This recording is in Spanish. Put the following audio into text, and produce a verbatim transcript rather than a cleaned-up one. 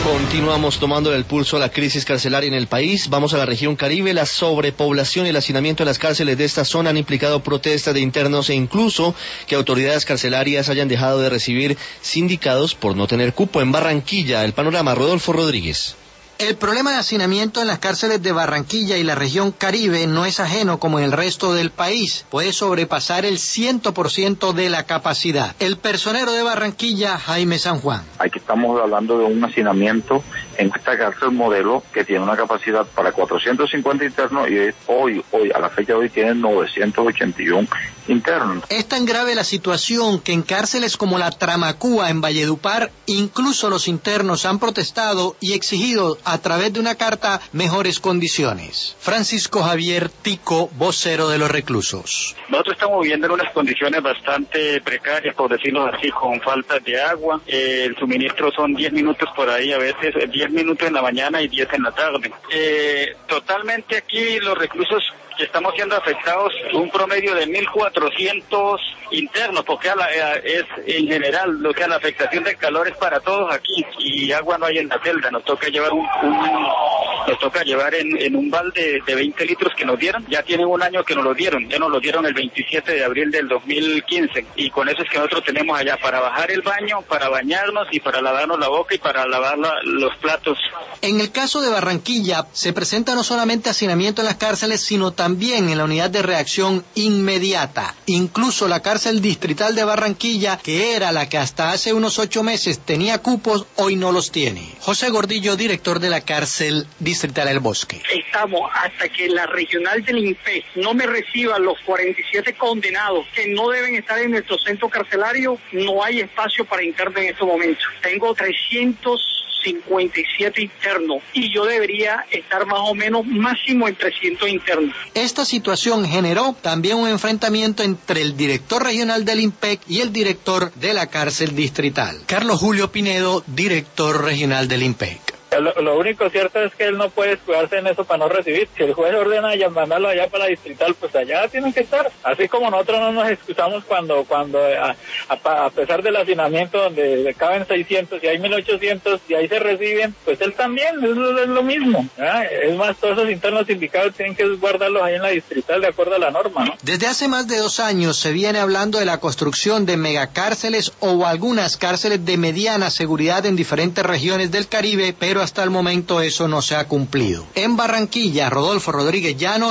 Continuamos tomando el pulso a la crisis carcelaria en el país. Vamos a la región Caribe. La sobrepoblación y el hacinamiento en las cárceles de esta zona han implicado protestas de internos e incluso que autoridades carcelarias hayan dejado de recibir sindicados por no tener cupo. En Barranquilla, el panorama, Rodolfo Rodríguez. El problema de hacinamiento en las cárceles de Barranquilla y la región Caribe no es ajeno como en el resto del país. Puede sobrepasar el cien por ciento de la capacidad. El personero de Barranquilla, Jaime San Juan. Aquí estamos hablando de un hacinamiento en esta cárcel modelo que tiene una capacidad para cuatrocientos cincuenta internos y hoy, hoy a la fecha de hoy tienen novecientos ochenta y uno internos. Es tan grave la situación que en cárceles como la Tramacúa en Valledupar, incluso los internos han protestado y exigido a través de una carta mejores condiciones. Francisco Javier Tico, vocero de los reclusos. Nosotros estamos viviendo en unas condiciones bastante precarias, por decirlo así, con falta de agua. Eh, el suministro son diez minutos por ahí, a veces diez minutos en la mañana y diez en la tarde. Eh, totalmente aquí los reclusos que estamos siendo afectados, un promedio de mil cuatrocientos internos, porque a la, a, es en general lo que a la afectación del calor es para todos aquí, y agua no hay en la celda. Nos toca llevar un, un nos toca llevar en, en un balde de veinte litros que nos dieron. Ya tienen un año que nos lo dieron, ya nos lo dieron el veintisiete de abril del dos mil quince, y con eso es que nosotros tenemos allá para bajar el baño, para bañarnos y para lavarnos la boca y para lavar la, los platos. En el caso de Barranquilla se presenta no solamente hacinamiento en las cárceles, sino también También en la unidad de reacción inmediata. Incluso la cárcel distrital de Barranquilla, que era la que hasta hace unos ocho meses tenía cupos, hoy no los tiene. José Gordillo, director de la cárcel distrital El Bosque. Estamos hasta que la regional del I N P E no me reciba los cuarenta y siete condenados que no deben estar en nuestro centro carcelario, no hay espacio para internos en estos momentos. Tengo trescientos cincuenta y siete internos y yo debería estar más o menos máximo en trescientos internos. Esta situación generó también un enfrentamiento entre el director regional del I N P E C y el director de la cárcel distrital. Carlos Julio Pinedo, director regional del I N P E C. Lo, lo único cierto es que él no puede escudarse en eso para no recibir. Si el juez ordena ya mandarlo allá para la distrital, pues allá tienen que estar. Así como nosotros no nos excusamos cuando, cuando a, a, a pesar del hacinamiento donde caben seiscientos y hay mil ochocientos y ahí se reciben, pues él también, eso es lo mismo. ¿eh? Es más, todos esos internos sindicados tienen que guardarlos ahí en la distrital de acuerdo a la norma, ¿no? Desde hace más de dos años se viene hablando de la construcción de megacárceles o algunas cárceles de mediana seguridad en diferentes regiones del Caribe, pero hasta el momento eso no se ha cumplido. En Barranquilla, Rodolfo Rodríguez Llanos.